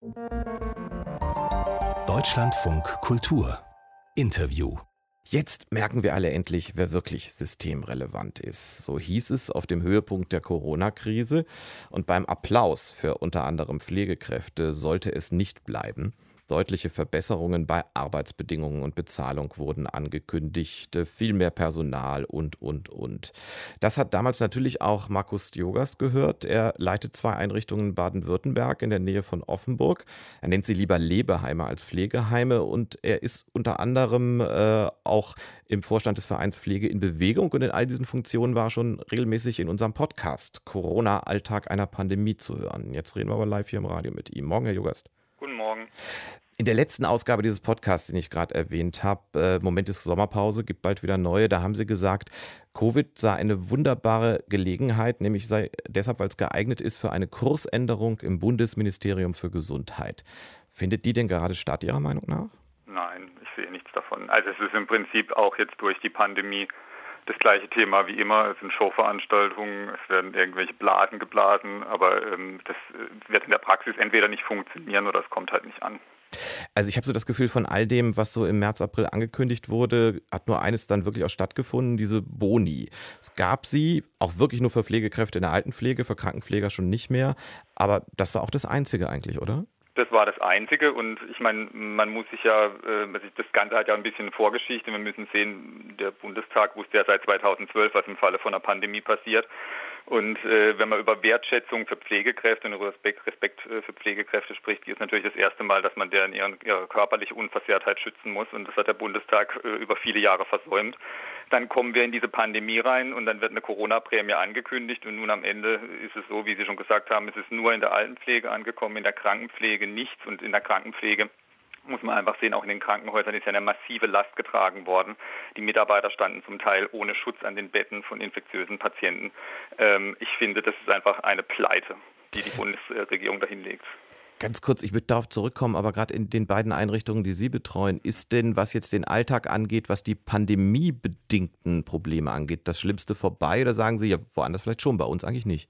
Deutschlandfunk Kultur Interview. Jetzt merken wir alle endlich, wer wirklich systemrelevant ist. So hieß es auf dem Höhepunkt der Corona-Krise. Und beim Applaus für unter anderem Pflegekräfte sollte es nicht bleiben. Deutliche Verbesserungen bei Arbeitsbedingungen und Bezahlung wurden angekündigt, viel mehr Personal und. Das hat damals natürlich auch Markus Djogast gehört. Er leitet 2 Einrichtungen in Baden-Württemberg in der Nähe von Offenburg. Er nennt sie lieber Lebeheime als Pflegeheime und er ist unter anderem auch im Vorstand des Vereins Pflege in Bewegung und in all diesen Funktionen war er schon regelmäßig in unserem Podcast Corona-Alltag einer Pandemie zu hören. Jetzt reden wir aber live hier im Radio mit ihm. Morgen, Herr Djogast. Guten Morgen. In der letzten Ausgabe dieses Podcasts, den ich gerade erwähnt habe, Moment ist Sommerpause, gibt bald wieder neue, da haben Sie gesagt, Covid sei eine wunderbare Gelegenheit, nämlich sei deshalb, weil es geeignet ist für eine Kursänderung im Bundesministerium für Gesundheit. Findet die denn gerade statt, Ihrer Meinung nach? Nein, ich sehe nichts davon. Also es ist im Prinzip auch jetzt durch die Pandemie das gleiche Thema wie immer. Es sind Showveranstaltungen, es werden irgendwelche Blasen geblasen, aber das wird in der Praxis entweder nicht funktionieren oder es kommt halt nicht an. Also ich habe so das Gefühl, von all dem, was so im März, April angekündigt wurde, hat nur eines dann wirklich auch stattgefunden, diese Boni. Es gab sie, auch wirklich nur für Pflegekräfte in der Altenpflege, für Krankenpfleger schon nicht mehr, aber das war auch das Einzige eigentlich, oder? Das war das Einzige und ich meine, man muss sich ja, das Ganze hat ja ein bisschen Vorgeschichte. Wir müssen sehen, der Bundestag wusste ja seit 2012, was im Falle von einer Pandemie passiert. Und wenn man über Wertschätzung für Pflegekräfte und über Respekt für Pflegekräfte spricht, ist natürlich das erste Mal, dass man deren ihre körperliche Unversehrtheit schützen muss. Und das hat der Bundestag über viele Jahre versäumt. Dann kommen wir in diese Pandemie rein und dann wird eine Corona-Prämie angekündigt. Und nun am Ende ist es so, wie Sie schon gesagt haben, es ist nur in der Altenpflege angekommen, in der Krankenpflege nichts. Und in der Krankenpflege muss man einfach sehen, auch in den Krankenhäusern ist ja eine massive Last getragen worden. Die Mitarbeiter standen zum Teil ohne Schutz an den Betten von infektiösen Patienten. Ich finde, das ist einfach eine Pleite, die die Bundesregierung dahin legt. Ganz kurz, ich würde darauf zurückkommen, aber gerade in den beiden Einrichtungen, die Sie betreuen, ist denn, was jetzt den Alltag angeht, was die pandemiebedingten Probleme angeht, das Schlimmste vorbei? Oder sagen Sie, ja, woanders vielleicht schon, bei uns eigentlich nicht?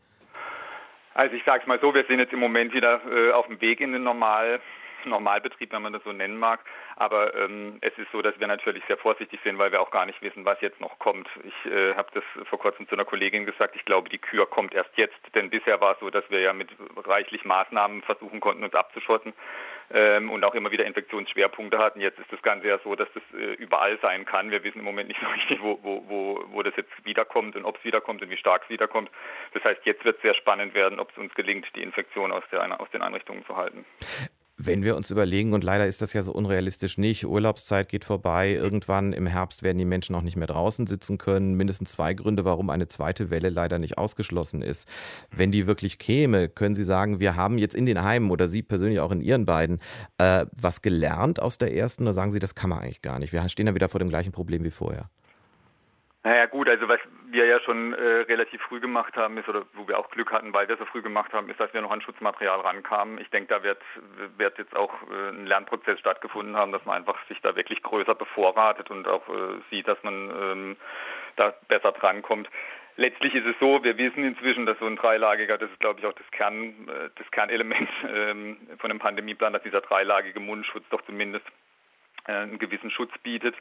Also ich sage es mal so, wir sind jetzt im Moment wieder auf dem Weg in den Normalbetrieb, wenn man das so nennen mag. Aber es ist so, dass wir natürlich sehr vorsichtig sind, weil wir auch gar nicht wissen, was jetzt noch kommt. Ich habe das vor kurzem zu einer Kollegin gesagt, ich glaube, die Kür kommt erst jetzt. Denn bisher war es so, dass wir ja mit reichlich Maßnahmen versuchen konnten, uns abzuschotten und auch immer wieder Infektionsschwerpunkte hatten. Jetzt ist das Ganze ja so, dass das überall sein kann. Wir wissen im Moment nicht so richtig, wo das jetzt wiederkommt und ob es wiederkommt und wie stark es wiederkommt. Das heißt, jetzt wird es sehr spannend werden, ob es uns gelingt, die Infektion aus den Einrichtungen zu halten. Wenn wir uns überlegen, und leider ist das ja so unrealistisch nicht, Urlaubszeit geht vorbei, irgendwann im Herbst werden die Menschen auch nicht mehr draußen sitzen können. Mindestens 2 Gründe, warum eine zweite Welle leider nicht ausgeschlossen ist. Wenn die wirklich käme, können Sie sagen, wir haben jetzt in den Heimen oder Sie persönlich auch in Ihren beiden was gelernt aus der ersten, oder sagen Sie, das kann man eigentlich gar nicht? Wir stehen ja wieder vor dem gleichen Problem wie vorher. Naja gut, also was wir ja schon relativ früh gemacht haben, ist, oder wo wir auch Glück hatten, weil wir so früh gemacht haben, ist, dass wir noch an Schutzmaterial rankamen. Ich denke, da wird jetzt auch ein Lernprozess stattgefunden haben, dass man einfach sich da wirklich größer bevorratet und auch sieht, dass man da besser drankommt. Letztlich ist es so, wir wissen inzwischen, dass so ein dreilagiger, das ist glaube ich auch das Kernelement von einem Pandemieplan, dass dieser dreilagige Mundschutz doch zumindest einen gewissen Schutz bietet.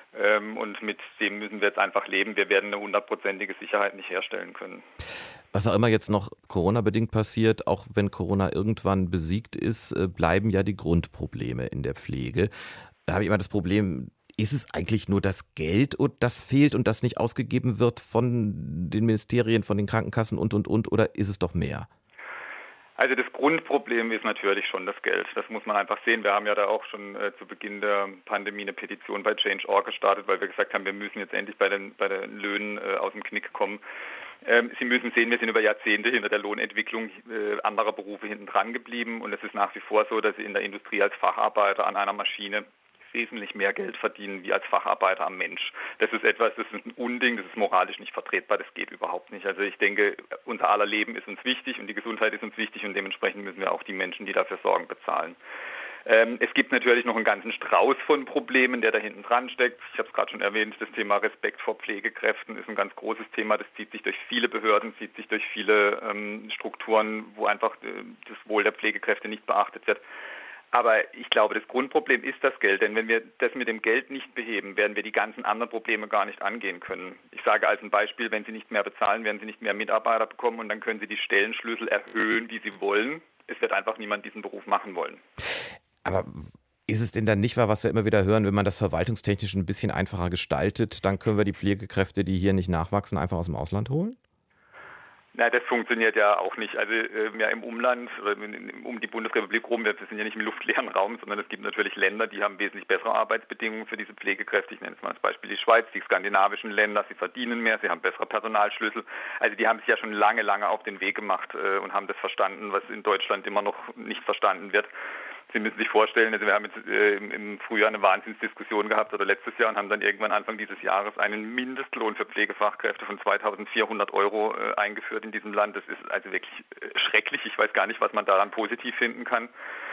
Und mit dem müssen wir jetzt einfach leben. Wir werden eine 100%ige Sicherheit nicht herstellen können. Was auch immer jetzt noch Corona-bedingt passiert, auch wenn Corona irgendwann besiegt ist, bleiben ja die Grundprobleme in der Pflege. Da habe ich immer das Problem, ist es eigentlich nur das Geld, das fehlt und das nicht ausgegeben wird von den Ministerien, von den Krankenkassen und, oder ist es doch mehr? Also das Grundproblem ist natürlich schon das Geld. Das muss man einfach sehen. Wir haben ja da auch schon zu Beginn der Pandemie eine Petition bei Change.org gestartet, weil wir gesagt haben, wir müssen jetzt endlich bei den Löhnen aus dem Knick kommen. Sie müssen sehen, wir sind über Jahrzehnte hinter der Lohnentwicklung anderer Berufe hinten dran geblieben und es ist nach wie vor so, dass Sie in der Industrie als Facharbeiter an einer Maschine wesentlich mehr Geld verdienen wie als Facharbeiter am Mensch. Das ist ein Unding, das ist moralisch nicht vertretbar, das geht überhaupt nicht. Also ich denke, unser aller Leben ist uns wichtig und die Gesundheit ist uns wichtig und dementsprechend müssen wir auch die Menschen, die dafür sorgen, bezahlen. Es gibt natürlich noch einen ganzen Strauß von Problemen, der da hinten dran steckt. Ich habe es gerade schon erwähnt, das Thema Respekt vor Pflegekräften ist ein ganz großes Thema. Das zieht sich durch viele Behörden, zieht sich durch viele Strukturen, wo einfach das Wohl der Pflegekräfte nicht beachtet wird. Aber ich glaube, das Grundproblem ist das Geld, denn wenn wir das mit dem Geld nicht beheben, werden wir die ganzen anderen Probleme gar nicht angehen können. Ich sage als ein Beispiel, wenn Sie nicht mehr bezahlen, werden Sie nicht mehr Mitarbeiter bekommen und dann können Sie die Stellenschlüssel erhöhen, wie Sie wollen. Es wird einfach niemand diesen Beruf machen wollen. Aber ist es denn dann nicht wahr, was wir immer wieder hören, wenn man das verwaltungstechnisch ein bisschen einfacher gestaltet, dann können wir die Pflegekräfte, die hier nicht nachwachsen, einfach aus dem Ausland holen? Na, das funktioniert ja auch nicht. Also ja, im Umland, um die Bundesrepublik rum, wir sind ja nicht im luftleeren Raum, sondern es gibt natürlich Länder, die haben wesentlich bessere Arbeitsbedingungen für diese Pflegekräfte. Ich nenne es mal als Beispiel die Schweiz, die skandinavischen Länder, sie verdienen mehr, sie haben bessere Personalschlüssel. Also die haben sich ja schon lange auf den Weg gemacht und haben das verstanden, was in Deutschland immer noch nicht verstanden wird. Sie müssen sich vorstellen, also wir haben jetzt im Frühjahr eine Wahnsinnsdiskussion gehabt oder letztes Jahr und haben dann irgendwann Anfang dieses Jahres einen Mindestlohn für Pflegefachkräfte von 2.400 € eingeführt in diesem Land. Das ist also wirklich schrecklich. Ich weiß gar nicht, was man daran positiv finden kann.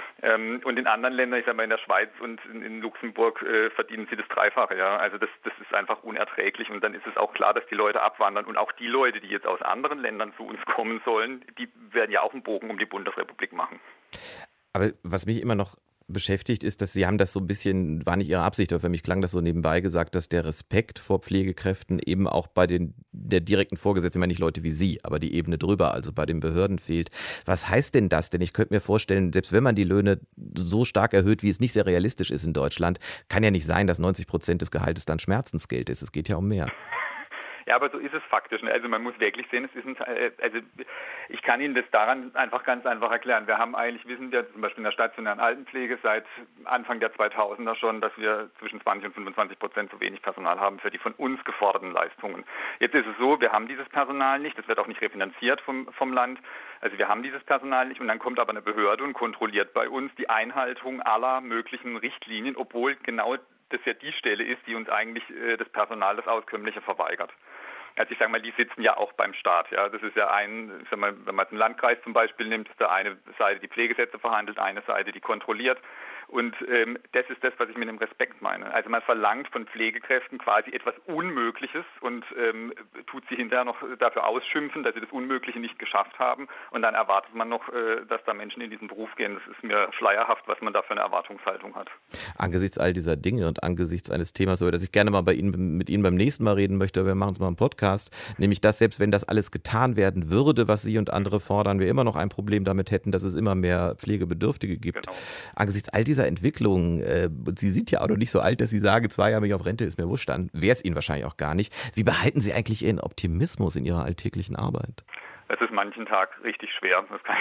Und in anderen Ländern, ich sage mal in der Schweiz und in Luxemburg, verdienen sie das Dreifache. Ja, also das ist einfach unerträglich und dann ist es auch klar, dass die Leute abwandern und auch die Leute, die jetzt aus anderen Ländern zu uns kommen sollen, die werden ja auch einen Bogen um die Bundesrepublik machen. Aber was mich immer noch beschäftigt, ist, dass Sie haben das so ein bisschen, war nicht Ihre Absicht, aber für mich klang das so nebenbei gesagt, dass der Respekt vor Pflegekräften eben auch bei der direkten Vorgesetzten, ich meine nicht Leute wie Sie, aber die Ebene drüber, also bei den Behörden fehlt. Was heißt denn das? Denn ich könnte mir vorstellen, selbst wenn man die Löhne so stark erhöht, wie es nicht sehr realistisch ist in Deutschland, kann ja nicht sein, dass 90% des Gehaltes dann Schmerzensgeld ist. Es geht ja um mehr. Ja, aber so ist es faktisch. Also man muss wirklich sehen, also ich kann Ihnen das daran ganz einfach erklären. Wir haben eigentlich, wissen wir zum Beispiel in der stationären Altenpflege seit Anfang der 2000er schon, dass wir zwischen 20 und 25% zu wenig Personal haben für die von uns geforderten Leistungen. Jetzt ist es so, wir haben dieses Personal nicht, das wird auch nicht refinanziert vom Land. Also wir haben dieses Personal nicht und dann kommt aber eine Behörde und kontrolliert bei uns die Einhaltung aller möglichen Richtlinien, obwohl genau das ja die Stelle ist, die uns eigentlich das Personal, das Auskömmliche verweigert. Also ich sage mal, die sitzen ja auch beim Staat. Ja, das ist ja ich sag mal, wenn man den Landkreis zum Beispiel nimmt, ist da eine Seite die Pflegesätze verhandelt, eine Seite die kontrolliert. Und das ist das, was ich mit dem Respekt meine. Also man verlangt von Pflegekräften quasi etwas Unmögliches und tut sie hinterher noch dafür ausschimpfen, dass sie das Unmögliche nicht geschafft haben. Und dann erwartet man noch, dass da Menschen in diesen Beruf gehen. Das ist mir schleierhaft, was man da für eine Erwartungshaltung hat. Angesichts all dieser Dinge und angesichts eines Themas, über das ich gerne mal mit Ihnen beim nächsten Mal reden möchte, aber wir machen es mal im Podcast, nämlich dass selbst wenn das alles getan werden würde, was Sie und andere fordern, wir immer noch ein Problem damit hätten, dass es immer mehr Pflegebedürftige gibt. Genau. Angesichts all dieser Entwicklung, Sie sind ja auch noch nicht so alt, dass Sie sagen, 2 Jahre bin ich auf Rente, ist mir wurscht, dann wäre es Ihnen wahrscheinlich auch gar nicht. Wie behalten Sie eigentlich Ihren Optimismus in Ihrer alltäglichen Arbeit? Das ist manchen Tag richtig schwer,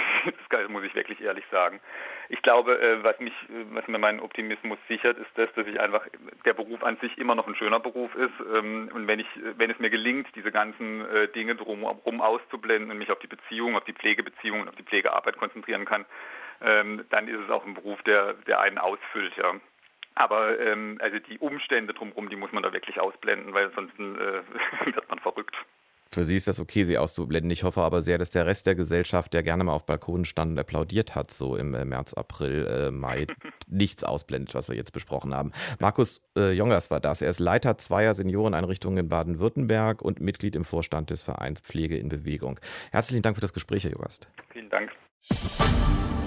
das muss ich wirklich ehrlich sagen. Ich glaube, was mir meinen Optimismus sichert, ist das, dass der Beruf an sich immer noch ein schöner Beruf ist. Und wenn es mir gelingt, diese ganzen Dinge drumherum auszublenden und mich auf die Beziehung, auf die Pflegebeziehung und auf die Pflegearbeit konzentrieren kann, dann ist es auch ein Beruf, der einen ausfüllt, ja. Aber also die Umstände drumherum, die muss man da wirklich ausblenden, weil sonst wird man verrückt. Für Sie ist das okay, sie auszublenden. Ich hoffe aber sehr, dass der Rest der Gesellschaft, der gerne mal auf Balkonen stand und applaudiert hat, so im März, April, Mai, nichts ausblendet, was wir jetzt besprochen haben. Markus Jongers war das. Er ist Leiter zweier Senioreneinrichtungen in Baden-Württemberg und Mitglied im Vorstand des Vereins Pflege in Bewegung. Herzlichen Dank für das Gespräch, Herr Jongers. Vielen Dank.